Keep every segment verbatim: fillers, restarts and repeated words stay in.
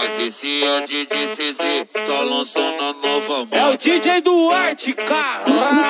Esse é D J C Z, tá lançando a nova moda. É o D J Duarte, cara.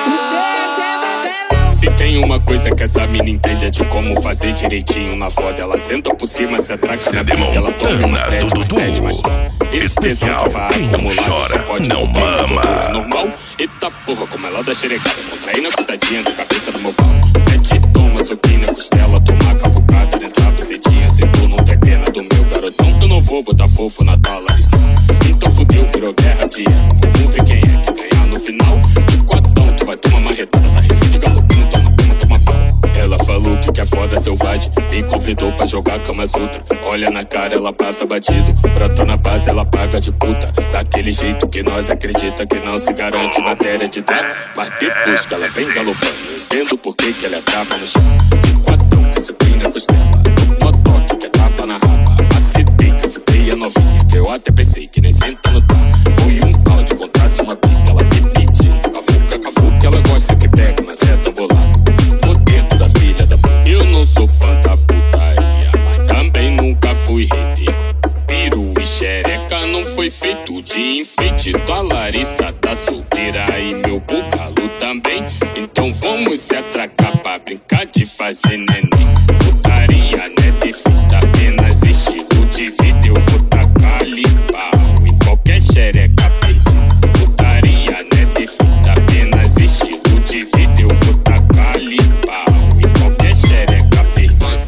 Se tem uma coisa que essa mina entende é de como fazer direitinho na foda. Ela senta por cima, se atraca na frente, ela toma uma pede, mas pede, mas esse especial, quem não chora, não mama. Normal, eita porra, como ela dá xerecada. Contraindo a cuidadinha da cabeça do meu pau. Mete, toma, soquinho na costela, toma cavucada nessa bucetinha. Se tu não tem pena do meu garotão, eu não vou botar fofo na tala. Então fudeu, virou guerra de ego. Vamos ver quem é que ganhar no final. De quatão, tu vai tomar marretada da refri de galopinho, toma, toma, toma pau. Ela falou que quer foda selvagem, me convidou pra jogar Kama Sutra. Olha na cara, ela passa batido. Brota na base, ela paga de puta. Daquele jeito que nós acredita que não se garante matéria de dar. Mas depois que ela vem galopando, eu entendo por que que ela é brava no chão. De quatão, que se põe na costela. No cotoque, que é tapa na raba. Acidei, que eu fiquei a novinha, que eu até pensei que nem senta no tapa. Foi um pau de contraste, uma pica, ela me pediu. Cavuca, cavuca, ela gosta que pega, mas é tão bolado. Vou dentro da filha da puta. Eu não sou fã da putaria, mas também nunca fui hater. Peru e xereca não foi feito de enfeite. Tua Larissa tá solteira e meu bugalo também. Então vamos se atracar pra brincar de fazer neném. Putaria não é defeita, apenas estilo de vida. Eu vou tacar ali pau em qualquer xereca perdida. Putaria não é defeita, apenas estilo de vida. Eu vou tacar ali pau em qualquer xereca perdida.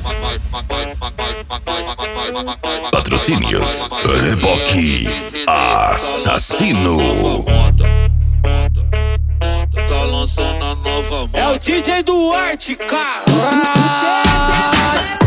Patrocínios Reboque Assassino. Tá lançando a nova moda. É o D J Duarte, cara.